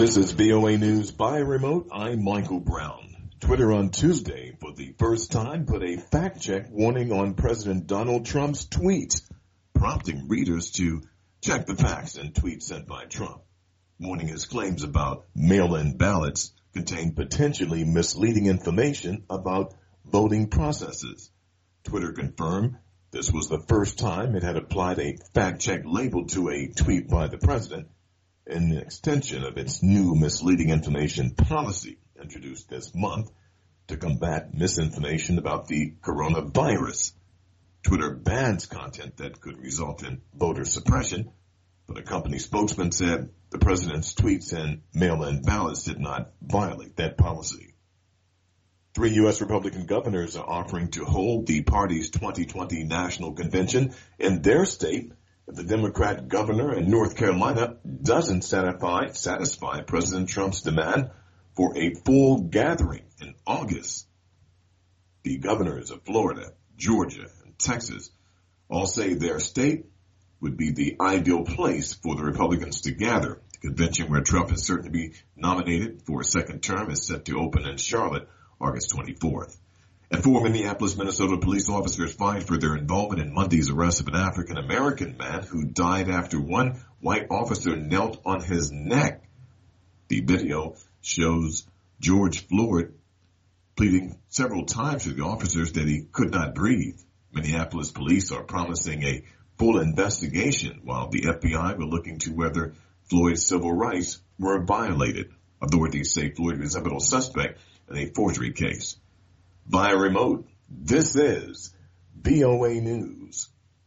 This is VOA News by remote. I'm Michael Brown. Twitter on Tuesday, for the first time, put a fact-check warning on President Donald Trump's tweets, prompting readers to check the facts in tweets sent by Trump. Warning his claims about mail-in ballots contain potentially misleading information about voting processes. Twitter confirmed this was the first time it had applied a fact-check label to a tweet by the president, in an extension of its new misleading information policy introduced this month to combat misinformation about the coronavirus. Twitter bans content that could result in voter suppression, but a company spokesman said the president's tweets and mail-in ballots did not violate that policy. 3 U.S. Republican governors are offering to hold the party's 2020 national convention in their state if the Democrat governor in North Carolina doesn't satisfy President Trump's demand for a full gathering in August. The governors of Florida, Georgia, and Texas all say their state would be the ideal place for the Republicans to gather. The convention where Trump is certain to be nominated for a second term is set to open in Charlotte August 24th. And 4 Minneapolis, Minnesota police officers fined for their involvement in Monday's arrest of an African-American man who died after one white officer knelt on his neck. The video shows George Floyd pleading several times to the officers that he could not breathe. Minneapolis police are promising a full investigation while the FBI were looking to whether Floyd's civil rights were violated. Authorities say Floyd is a pivotal suspect in a forgery case. Via remote, this is VOA News.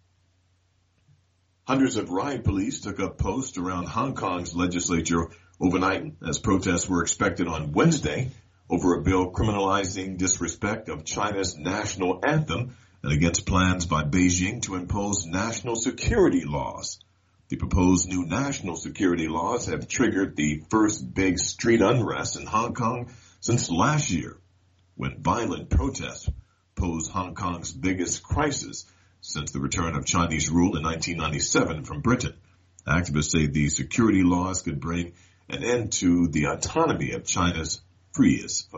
Hundreds of riot police took up posts around Hong Kong's legislature overnight as protests were expected on Wednesday over a bill criminalizing disrespect of China's national anthem and against plans by Beijing to impose national security laws. The proposed new national security laws have triggered the first big street unrest in Hong Kong since last year, when violent protests posed Hong Kong's biggest crisis since the return of Chinese rule in 1997 from Britain. Activists say these security laws could bring an end to the autonomy of China's freest.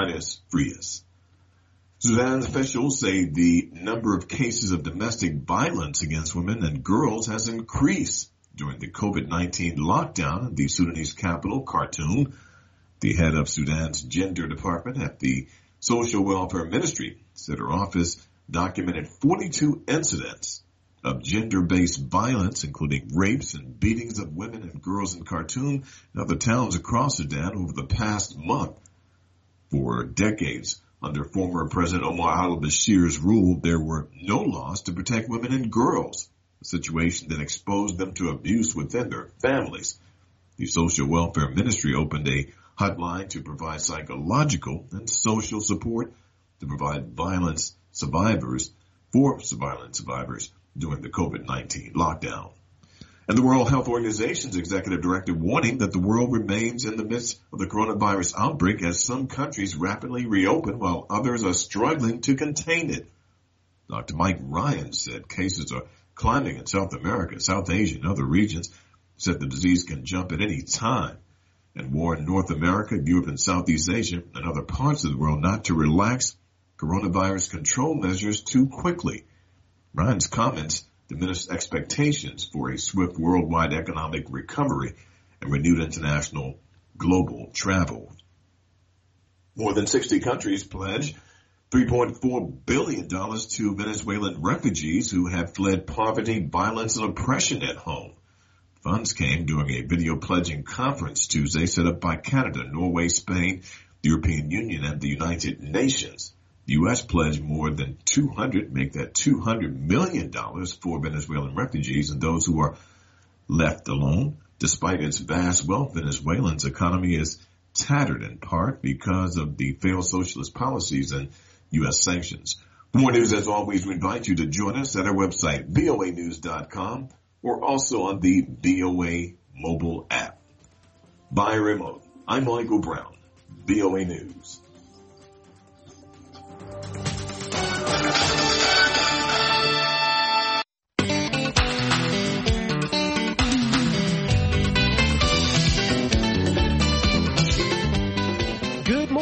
Sudan's officials say the number of cases of domestic violence against women and girls has increased during the COVID-19 lockdown in the Sudanese capital, Khartoum. The head of Sudan's gender department at the Social Welfare Ministry said her office documented 42 incidents of gender-based violence, including rapes and beatings of women and girls in Khartoum and other towns across Sudan over the past month. For decades, under former President Omar al-Bashir's rule, there were no laws to protect women and girls, a situation that exposed them to abuse within their families. The Social Welfare Ministry opened a hotline to provide psychological and social support to provide violence survivors during the COVID-19 lockdown. And the World Health Organization's executive director warning that the world remains in the midst of the coronavirus outbreak as some countries rapidly reopen while others are struggling to contain it. Dr. Mike Ryan said cases are climbing in South America, South Asia, and other regions, said the disease can jump at any time, and warned North America, Europe, and Southeast Asia and other parts of the world not to relax coronavirus control measures too quickly. Ryan's comments diminished expectations for a swift worldwide economic recovery and renewed international global travel. More than 60 countries pledged $3.4 billion to Venezuelan refugees who have fled poverty, violence, and oppression at home. Funds came during a video pledging conference Tuesday set up by Canada, Norway, Spain, the European Union, and the United Nations. The U.S. pledged more than $200 million for Venezuelan refugees and those who are left alone. Despite its vast wealth, Venezuela's economy is tattered in part because of the failed socialist policies and U.S. sanctions. For more news, as always, we invite you to join us at our website, voanews.com, or also on the VOA mobile app. By remote, I'm Michael Brown, VOA News.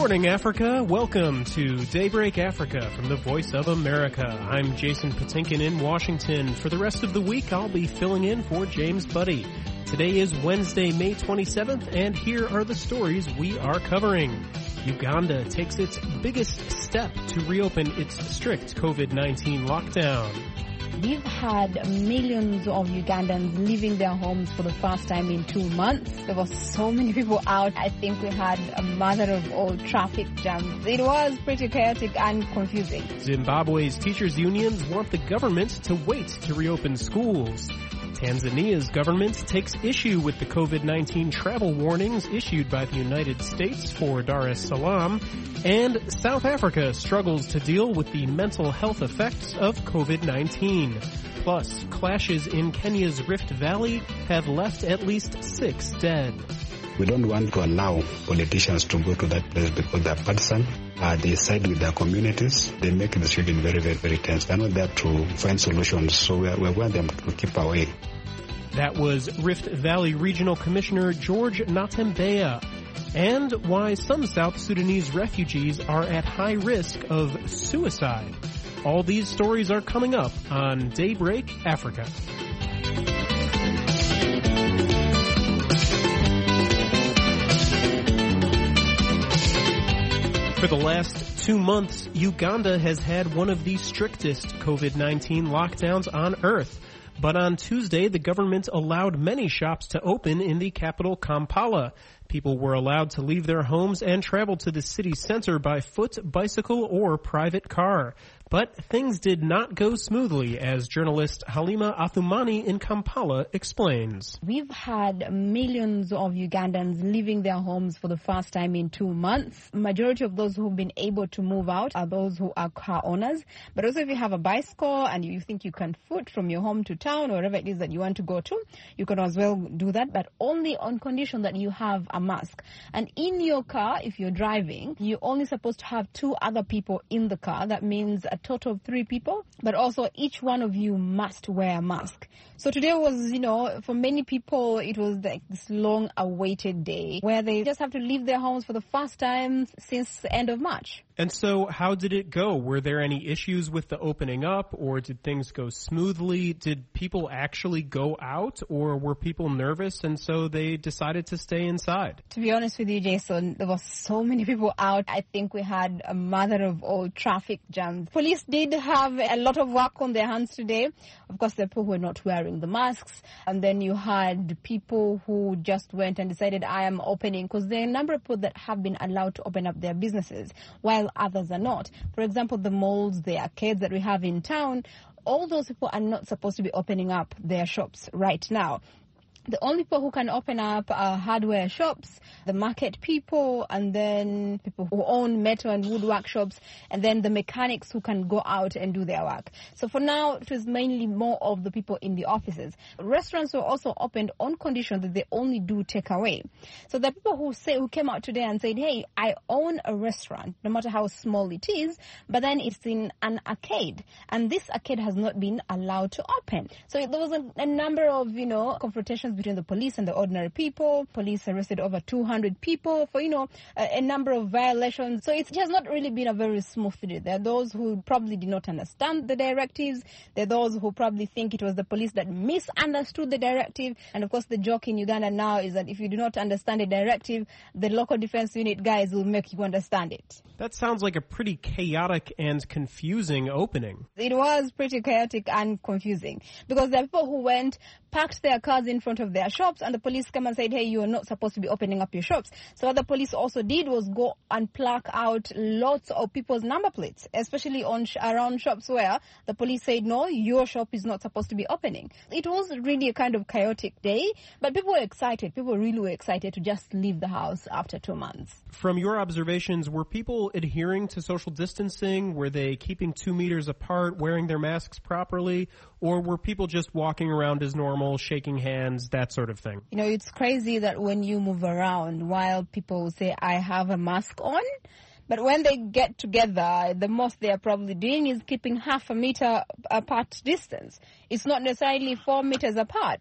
morning, Africa. Welcome to Daybreak Africa from the Voice of America. I'm Jason Patinkin in Washington. For the rest of the week, I'll be filling in for James Buddy. Today is Wednesday, May 27th, and here are the stories we are covering. Uganda takes its biggest step to reopen its strict COVID-19 lockdown. We've had millions of Ugandans leaving their homes for the first time in 2 months. There were so many people out. I think we had a mother of all traffic jams. It was pretty chaotic and confusing. Zimbabwe's teachers' unions want the government to wait to reopen schools. Tanzania's government takes issue with the COVID-19 travel warnings issued by the United States for Dar es Salaam. And South Africa struggles to deal with the mental health effects of COVID-19. Plus, clashes in Kenya's Rift Valley have left at least 6 dead. We don't want to allow politicians to go to that place because they're partisan. They side with their communities. They make the children very, very, very tense. They're not there to find solutions, so we want them to keep away. That was Rift Valley Regional Commissioner George Natembeya. And why some South Sudanese refugees are at high risk of suicide. All these stories are coming up on Daybreak Africa. For the last 2 months, Uganda has had one of the strictest COVID-19 lockdowns on earth. But on Tuesday, the government allowed many shops to open in the capital, Kampala. People were allowed to leave their homes and travel to the city center by foot, bicycle, or private car. But things did not go smoothly, as journalist Halima Athumani in Kampala explains. We've had millions of Ugandans leaving their homes for the first time in 2 months. Majority of those who've been able to move out are those who are car owners. But also if you have a bicycle and you think you can foot from your home to town or wherever it is that you want to go to, you can as well do that, but only on condition that you have a mask. And in your car, if you're driving, you're only supposed to have 2 other people in the car. That means a total of 3 people, but also each one of you must wear a mask. So today was, for many people, it was like this long awaited day where they just have to leave their homes for the first time since the end of March. And so how did it go? Were there any issues with the opening up, or did things go smoothly? Did people actually go out, or were people nervous and so they decided to stay inside? To be honest with you, Jason, there were so many people out. I think we had a mother of all traffic jams. Police did have a lot of work on their hands today. Of course, the people who were not wearing the masks. And then you had people who just went and decided, I am opening, because there are a number of people that have been allowed to open up their businesses, while others are not. For example, the malls, the arcades that we have in town, all those people are not supposed to be opening up their shops right now. The only people who can open up are hardware shops, the market people, and then people who own metal and wood workshops, and then the mechanics who can go out and do their work. So for now, it was mainly more of the people in the offices. Restaurants were also opened on condition that they only do takeaway. So the people who came out today and said, hey, I own a restaurant, no matter how small it is, but then it's in an arcade, and this arcade has not been allowed to open. So there was a number of, confrontations between the police and the ordinary people. Police arrested over 200 people for, a number of violations. So it has not really been a very smooth day. There are those who probably did not understand the directives. There are those who probably think it was the police that misunderstood the directive. And of course, the joke in Uganda now is that if you do not understand a directive, the local defense unit guys will make you understand it. That sounds like a pretty chaotic and confusing opening. It was pretty chaotic and confusing because there are people who went, parked their cars in front of their shops, and the police come and said, hey, you are not supposed to be opening up your shops. So what the police also did was go and pluck out lots of people's number plates, especially around shops where the police said, no, your shop is not supposed to be opening. It was really a kind of chaotic day, but people were excited. People really were excited to just leave the house after 2 months. From your observations, were people adhering to social distancing? Were they keeping 2 meters apart, wearing their masks properly? Or were people just walking around as normal, shaking hands, that sort of thing? It's crazy that when you move around, while people say, I have a mask on, but when they get together, the most they are probably doing is keeping 0.5 meter apart distance. It's not necessarily 4 meters apart.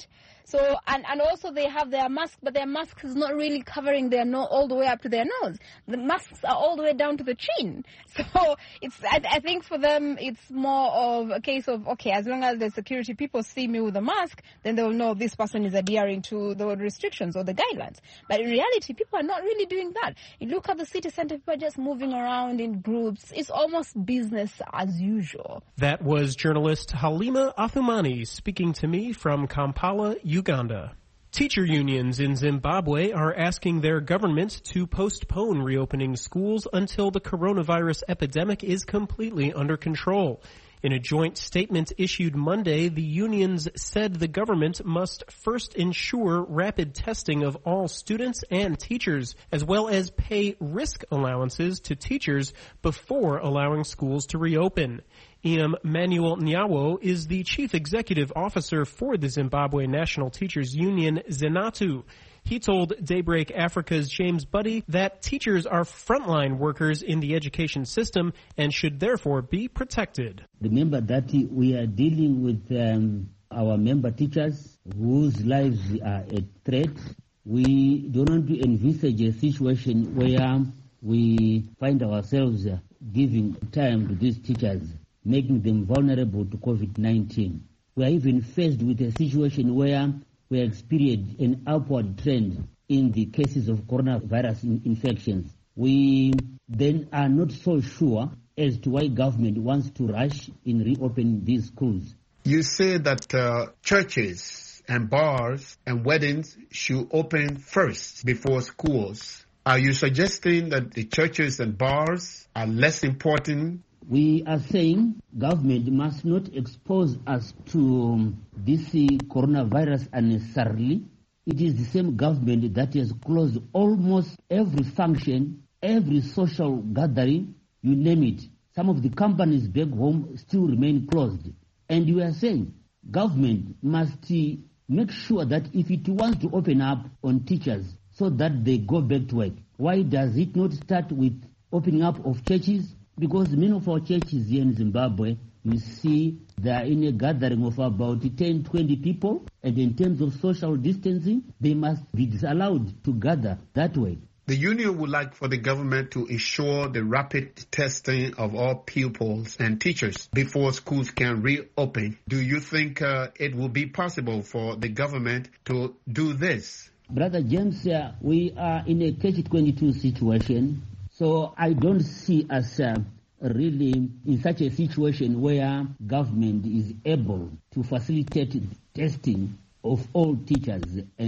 So, and also they have their mask, but their mask is not really covering their nose all the way up to their nose. The masks are all the way down to the chin. So I think for them, it's more of a case of, okay, as long as the security people see me with a mask, then they will know this person is adhering to the restrictions or the guidelines. But in reality, people are not really doing that. You look at the city center, people are just moving around in groups. It's almost business as usual. That was journalist Halima Athumani speaking to me from Kampala, Uganda. Teacher unions in Zimbabwe are asking their government to postpone reopening schools until the coronavirus epidemic is completely under control. In a joint statement issued Monday, the unions said the government must first ensure rapid testing of all students and teachers, as well as pay risk allowances to teachers before allowing schools to reopen. Manuel Nyawo is the chief executive officer for the Zimbabwe National Teachers Union, ZENATU. He told Daybreak Africa's James Buddy that teachers are frontline workers in the education system and should therefore be protected. Remember that we are dealing with our member teachers whose lives are at threat. We don't want to envisage a situation where we find ourselves giving time to these teachers, making them vulnerable to COVID-19. We are even faced with a situation where we experience an upward trend in the cases of coronavirus infections. We then are not so sure as to why government wants to rush in reopening these schools. You say that churches and bars and weddings should open first before schools. Are you suggesting that the churches and bars are less important? We are saying government must not expose us to this coronavirus unnecessarily. It is the same government that has closed almost every function, every social gathering, you name it. Some of the companies back home still remain closed. And we are saying government must make sure that if it wants to open up on teachers so that they go back to work, why does it not start with opening up of churches? Because many of our churches here in Zimbabwe, you see, they are in a gathering of about 10, 20 people. And in terms of social distancing, they must be disallowed to gather that way. The union would like for the government to ensure the rapid testing of all pupils and teachers before schools can reopen. Do you think it will be possible for the government to do this? Brother James, we are in a catch-22 situation. So I don't see us really in such a situation where government is able to facilitate testing of all teachers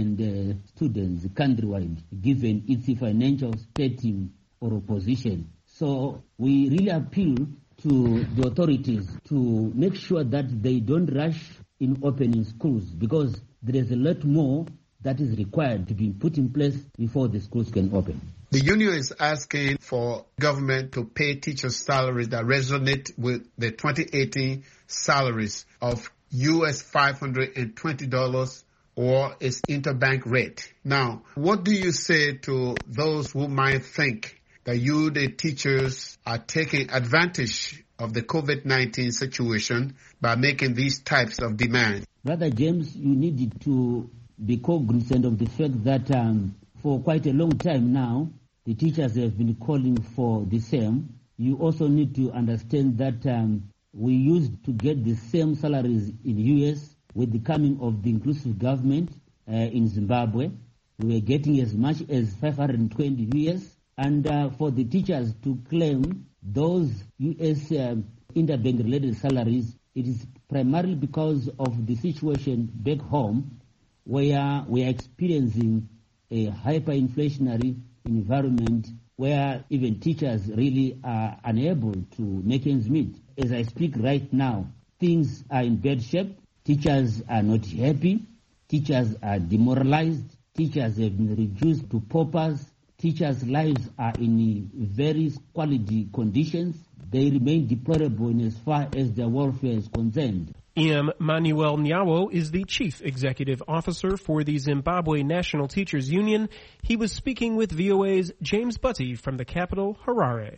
and students countrywide, given its financial status or position. So we really appeal to the authorities to make sure that they don't rush in opening schools, because there is a lot more that is required to be put in place before the schools can open. The union is asking for government to pay teachers salaries that resonate with the 2018 salaries of US $520 or its interbank rate. Now, what do you say to those who might think that you, the teachers, are taking advantage of the COVID-19 situation by making these types of demands? Brother James, you need to be cognizant of the fact that for quite a long time now, the teachers have been calling for the same. You also need to understand that we used to get the same salaries in the U.S. with the coming of the inclusive government in Zimbabwe. We were getting as much as 520 U.S. And for the teachers to claim those U.S. interbank-related salaries, it is primarily because of the situation back home, where we are experiencing a hyperinflationary environment where even teachers really are unable to make ends meet. As I speak right now, things are in bad shape. Teachers are not happy. Teachers are demoralized. Teachers have been reduced to paupers. Teachers' lives are in very squalid conditions. They remain deplorable in as far as their welfare is concerned. Manuel Nyawo is the Chief Executive Officer for the Zimbabwe National Teachers Union. He was speaking with VOA's James Butty from the capital, Harare.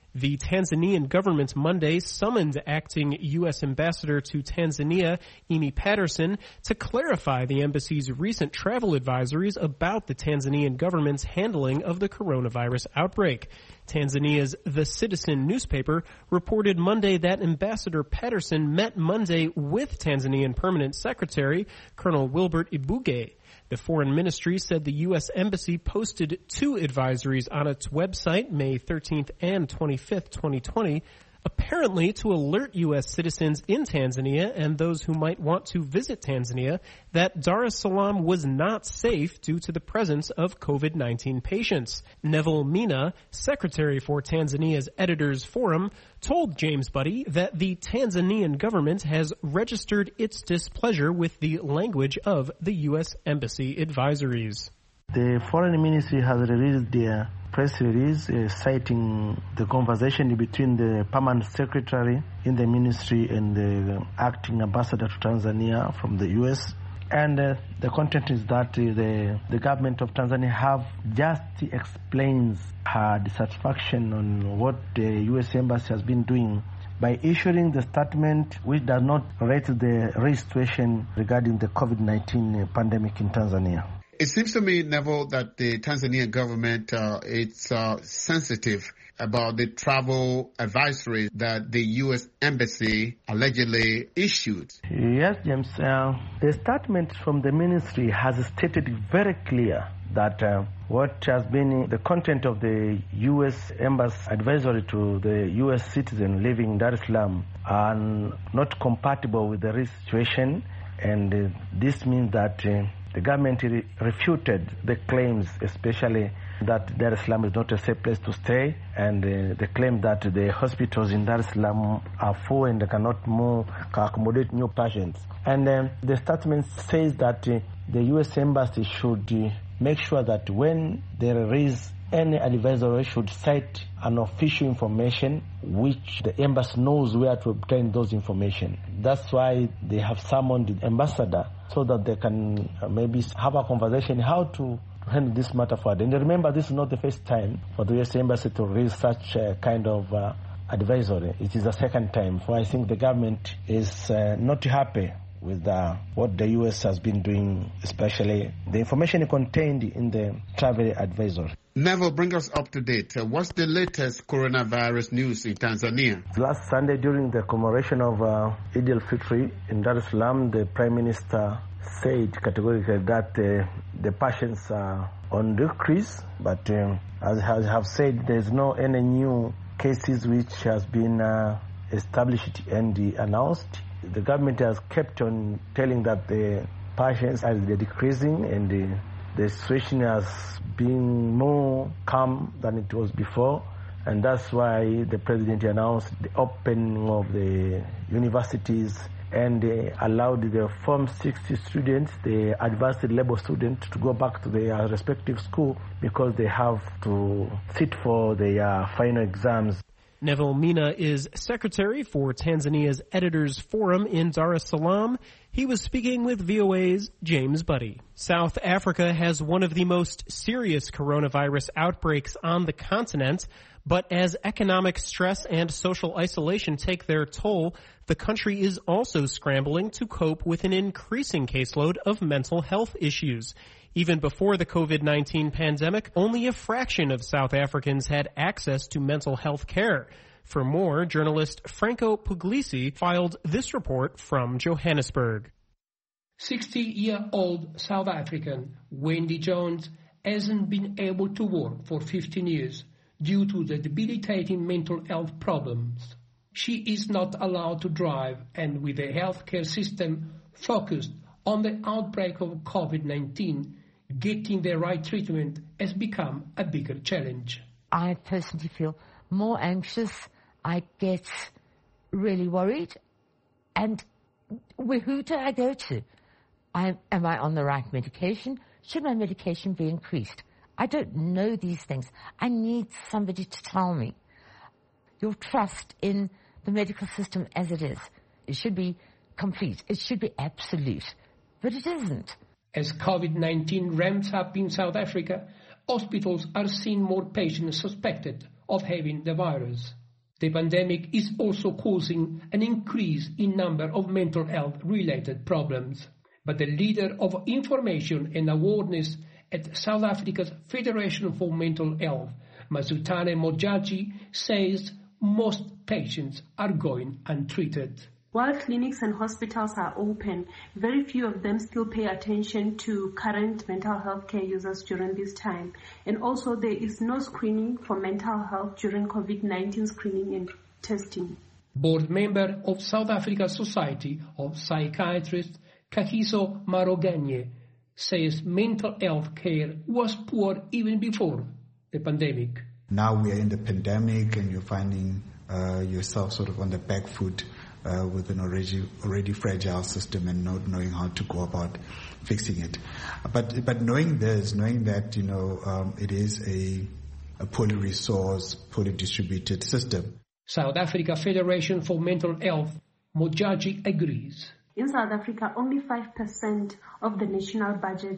The Tanzanian government Monday summoned acting U.S. ambassador to Tanzania, Amy Patterson, to clarify the embassy's recent travel advisories about the Tanzanian government's handling of the coronavirus outbreak. Tanzania's The Citizen newspaper reported Monday that Ambassador Patterson met Monday with Tanzanian Permanent Secretary Colonel Wilbert Ibuge. The Foreign Ministry said the U.S. Embassy posted 2 advisories on its website May 13th and 25th, 2020, apparently to alert U.S. citizens in Tanzania and those who might want to visit Tanzania that Dar es Salaam was not safe due to the presence of COVID-19 patients. Neville Mina, secretary for Tanzania's Editors Forum, told James Buddy that the Tanzanian government has registered its displeasure with the language of the U.S. Embassy advisories. The Foreign Ministry has released their press release citing the conversation between the Permanent Secretary in the Ministry and the Acting Ambassador to Tanzania from the U.S. And the content is that the government of Tanzania have just explains her dissatisfaction on what the U.S. Embassy has been doing by issuing the statement which does not rate the real situation regarding the COVID-19 pandemic in Tanzania. It seems to me, Neville, that the Tanzanian government is sensitive about the travel advisory that the U.S. Embassy allegedly issued. Yes, James. The statement from the ministry has stated very clear that what has been the content of the U.S. Embassy advisory to the U.S. citizen living in Dar es Salaam are not compatible with the real situation, and this means that the government refuted the claims, especially that Dar es Salaam is not a safe place to stay, and the claim that the hospitals in Dar es Salaam are full and they cannot accommodate new patients. And the statement says that the U.S. Embassy should make sure that when there is any advisory should cite an official information which the embassy knows where to obtain those information. That's why they have summoned the ambassador so that they can maybe have a conversation how to handle this matter forward. And remember, this is not the first time for the U.S. Embassy to raise such a kind of advisory. It is the second time. For I think the government is not happy with what the U.S. has been doing, especially the information contained in the travel advisory. Neville, bring us up to date. What's the latest coronavirus news in Tanzania? Last Sunday, during the commemoration of Eid al-Fitr in Dar es Salaam, the Prime Minister said categorically that the patients are on decrease, but as I have said, there's no any new cases which has been established and announced. The government has kept on telling that the patients are decreasing and the situation has been more calm than it was before, and that's why the president announced the opening of the universities and they allowed the Form 60 students, the advanced level students, to go back to their respective school because they have to sit for their final exams. Neville Mina is secretary for Tanzania's Editors Forum in Dar es Salaam. He was speaking with VOA's James Buddy. South Africa has one of the most serious coronavirus outbreaks on the continent, but as economic stress and social isolation take their toll, the country is also scrambling to cope with an increasing caseload of mental health issues. Even before the COVID-19 pandemic, only a fraction of South Africans had access to mental health care. For more, journalist Franco Puglisi filed this report from Johannesburg. 60-year-old South African Wendy Jones hasn't been able to work for 15 years due to the debilitating mental health problems. She is not allowed to drive, and with the healthcare system focused on the outbreak of COVID-19, getting the right treatment has become a bigger challenge. I personally feel more anxious. I get really worried. And who do I go to? Am I on the right medication? Should my medication be increased? I don't know these things. I need somebody to tell me. Your trust in the medical system as it is, it should be complete. It should be absolute. But it isn't. As COVID-19 ramps up in South Africa, hospitals are seeing more patients suspected of having the virus. The pandemic is also causing an increase in number of mental health-related problems. But the leader of information and awareness at South Africa's Federation for Mental Health, Mazutane Mojaji, says most patients are going untreated. While clinics and hospitals are open, very few of them still pay attention to current mental health care users during this time. And also there is no screening for mental health during COVID-19 screening and testing. Board member of South Africa Society of Psychiatrists, Kagiso Maroganye, says mental health care was poor even before the pandemic. Now we are in the pandemic and you're finding yourself sort of on the back foot with an already fragile system and not knowing how to go about fixing it. But knowing this, knowing that, it is a poorly resourced, poorly distributed system. South Africa Federation for Mental Health, Mojaji agrees. In South Africa, only 5% of the national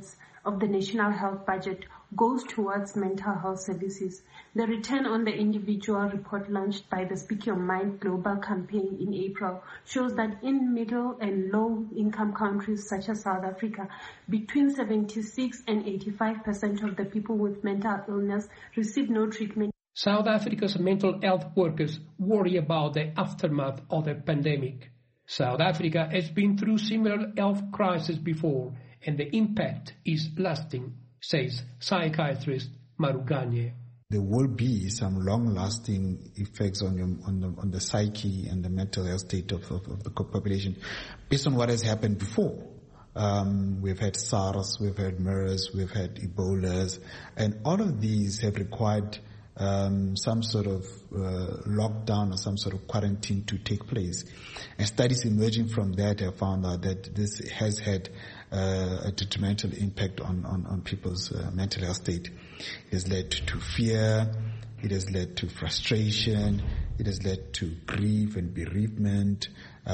health budget goes towards mental health services. The Return on the Individual report launched by the Speak Your Mind Global campaign in April shows that in middle and low income countries such as South Africa, between 76 and 85% of the people with mental illness receive no treatment. South Africa's mental health workers worry about the aftermath of the pandemic. South Africa has been through similar health crises before, and the impact is lasting, says psychiatrist Maruganye. There will be some long-lasting effects on the psyche and the mental health state of the population based on what has happened before. We've had SARS, we've had MERS, we've had Ebolas, and all of these have required some sort of lockdown or some sort of quarantine to take place. And studies emerging from that have found out that this has had a detrimental impact on people's mental health state. It has led to fear, it has led to frustration, it has led to grief and bereavement,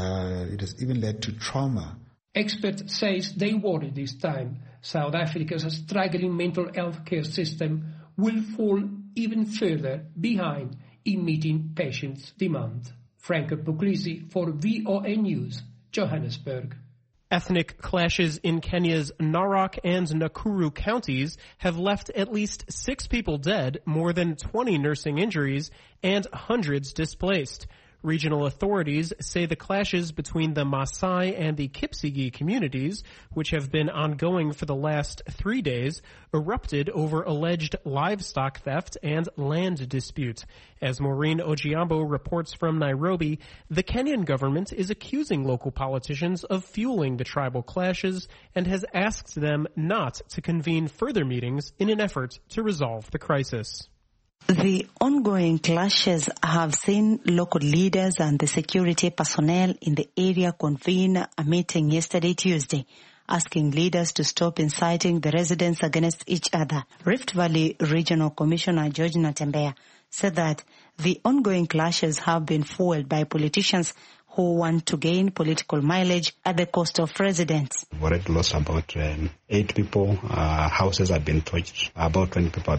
it has even led to trauma. Experts say they worry this time South Africa's struggling mental health care system will fall even further behind in meeting patients' demand. Franco Puglisi for VOA News, Johannesburg. Ethnic clashes in Kenya's Narok and Nakuru counties have left at least 6 people dead, more than 20 nursing injuries, and hundreds displaced. Regional authorities say the clashes between the Maasai and the Kipsigis communities, which have been ongoing for the last 3 days, erupted over alleged livestock theft and land dispute. As Maureen Ojiambo reports from Nairobi, the Kenyan government is accusing local politicians of fueling the tribal clashes and has asked them not to convene further meetings in an effort to resolve the crisis. The ongoing clashes have seen local leaders and the security personnel in the area convene a meeting yesterday, Tuesday, asking leaders to stop inciting the residents against each other. Rift Valley Regional Commissioner George Natembeya said that the ongoing clashes have been fueled by politicians who want to gain political mileage at the cost of residents. We've already lost about 8 people. Houses have been torched. About 20 people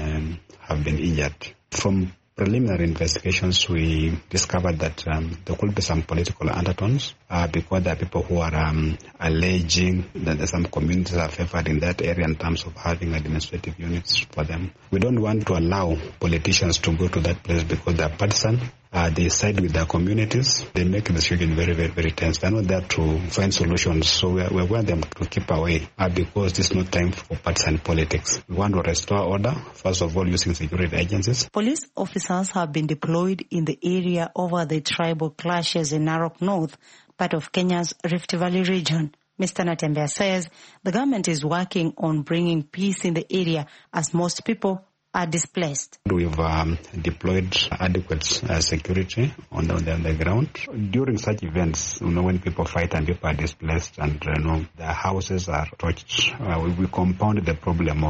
have been injured. From preliminary investigations, we discovered that there could be some political undertones because there are people who are alleging that some communities are favored in that area in terms of having administrative units for them. We don't want to allow politicians to go to that place because they are partisan. They side with their communities. They make the situation very, very, very tense. They're not there to find solutions. So we want them to keep away because this is not time for partisan politics. We want to restore order, first of all, using security agencies. Police officers have been deployed in the area over the tribal clashes in Narok North, part of Kenya's Rift Valley region. Mr. Natembeya says the government is working on bringing peace in the area as most people are displaced. We've deployed adequate security on the ground. During such events, when people fight and people are displaced and their houses are torched, we compounded the problem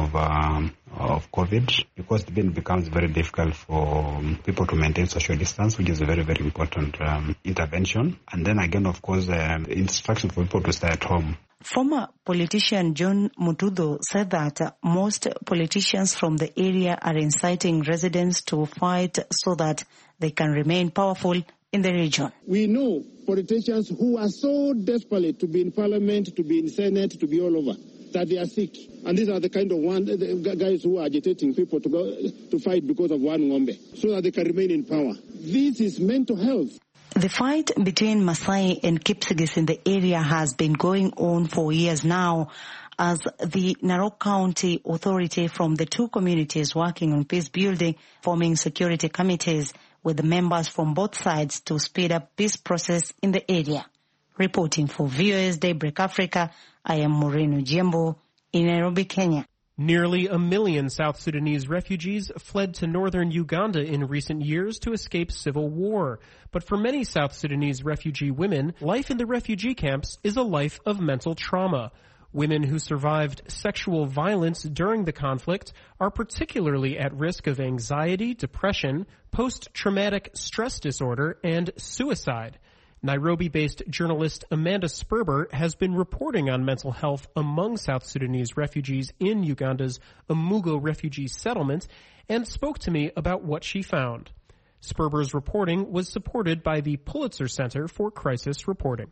of COVID because it then becomes very difficult for people to maintain social distance, which is a very, very important intervention. And then again, of course, instruction for people to stay at home. Former politician John Mutudo said that most politicians from the area are inciting residents to fight so that they can remain powerful in the region. We know politicians who are so desperate to be in parliament, to be in senate, to be all over, that they are sick. And these are the kind of the guys who are agitating people to go to fight because of one ngombe, so that they can remain in power. This is mental health. The fight between Maasai and Kipsigis in the area has been going on for years now, as the Narok County Authority from the two communities working on peace building, forming security committees with the members from both sides to speed up peace process in the area. Reporting for VOA's Daybreak Africa, I am Moreno Jembo in Nairobi, Kenya. Nearly 1 million South Sudanese refugees fled to northern Uganda in recent years to escape civil war. But for many South Sudanese refugee women, life in the refugee camps is a life of mental trauma. Women who survived sexual violence during the conflict are particularly at risk of anxiety, depression, post-traumatic stress disorder, and suicide. Nairobi-based journalist Amanda Sperber has been reporting on mental health among South Sudanese refugees in Uganda's Amugo refugee settlement and spoke to me about what she found. Sperber's reporting was supported by the Pulitzer Center for Crisis Reporting.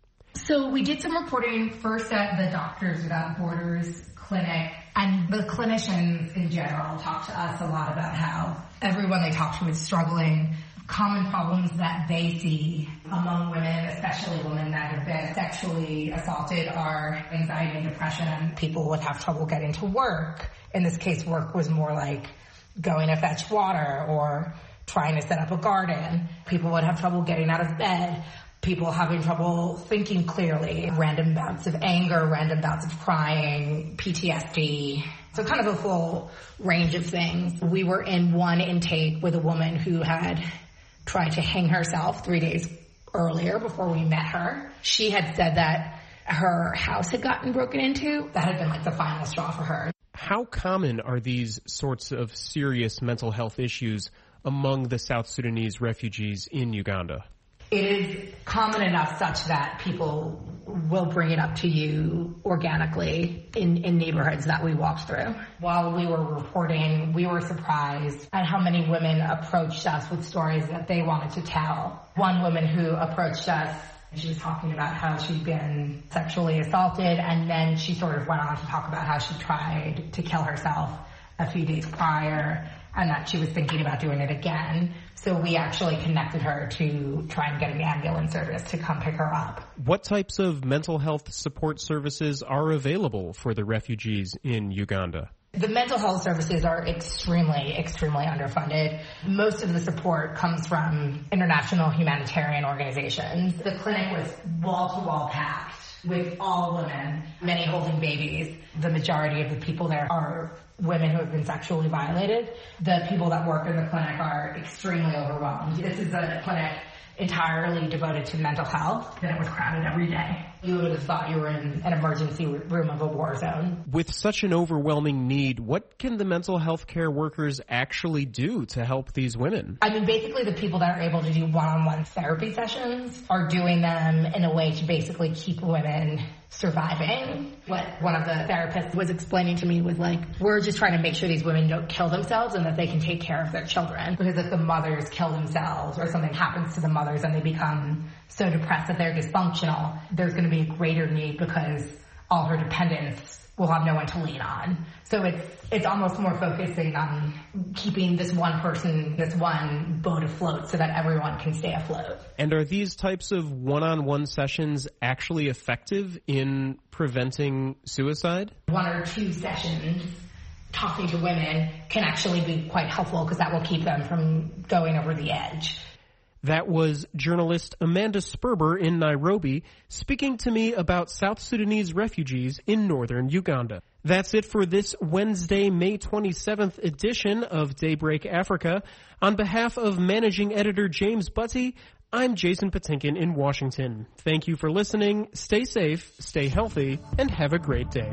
So we did some reporting first at the Doctors Without Borders clinic, and the clinicians in general talked to us a lot about how everyone they talked to is struggling. Common problems that they see among women, especially women that have been sexually assaulted, are anxiety and depression. People would have trouble getting to work. In this case, work was more like going to fetch water or trying to set up a garden. People would have trouble getting out of bed. People having trouble thinking clearly. Random bouts of anger, random bouts of crying, PTSD. So kind of a full range of things. We were in one intake with a woman who had tried to hang herself 3 days earlier before we met her. She had said that her house had gotten broken into. That had been like the final straw for her. How common are these sorts of serious mental health issues among the South Sudanese refugees in Uganda? It is common enough such that people will bring it up to you organically in neighborhoods that we walked through. While we were reporting, we were surprised at how many women approached us with stories that they wanted to tell. One woman who approached us, she was talking about how she'd been sexually assaulted, and then she sort of went on to talk about how she tried to kill herself a few days prior, and that she was thinking about doing it again. So we actually connected her to try and get an ambulance service to come pick her up. What types of mental health support services are available for the refugees in Uganda? The mental health services are extremely, extremely underfunded. Most of the support comes from international humanitarian organizations. The clinic was wall-to-wall packed with all women, many holding babies. The majority of the people there are women who have been sexually violated. The people that work in the clinic are extremely overwhelmed. This is a clinic entirely devoted to mental health, and it was crowded every day. You would have thought you were in an emergency room of a war zone. With such an overwhelming need, what can the mental health care workers actually do to help these women? I mean, basically the people that are able to do one-on-one therapy sessions are doing them in a way to basically keep women surviving. What one of the therapists was explaining to me was like, we're just trying to make sure these women don't kill themselves and that they can take care of their children. Because if the mothers kill themselves or something happens to the mothers and they become so depressed that they're dysfunctional, there's going to be a greater need because all her dependents will have no one to lean on. So it's almost more focusing on keeping this one person, this one boat afloat so that everyone can stay afloat. And are these types of one-on-one sessions actually effective in preventing suicide? 1 or 2 sessions talking to women can actually be quite helpful because that will keep them from going over the edge. That was journalist Amanda Sperber in Nairobi speaking to me about South Sudanese refugees in northern Uganda. That's it for this Wednesday, May 27th edition of Daybreak Africa. On behalf of managing editor James Butty, I'm Jason Patinkin in Washington. Thank you for listening. Stay safe, stay healthy, and have a great day.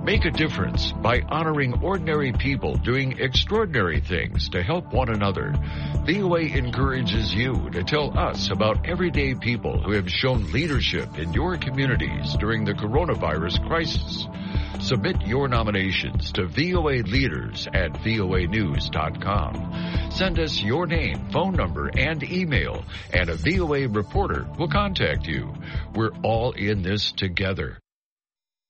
Make a difference by honoring ordinary people doing extraordinary things to help one another. VOA encourages you to tell us about everyday people who have shown leadership in your communities during the coronavirus crisis. Submit your nominations to VOA Leaders at voanews.com. Send us your name, phone number, and email, and a VOA reporter will contact you. We're all in this together.